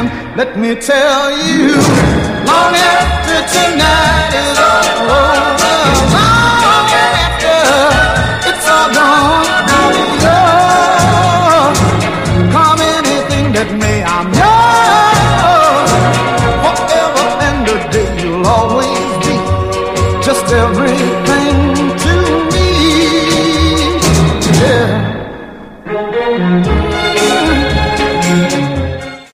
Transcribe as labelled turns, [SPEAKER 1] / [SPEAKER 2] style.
[SPEAKER 1] Let me tell you, long after tonight is all over, long after it's all gone out of yours, come anything that may, I'm yours.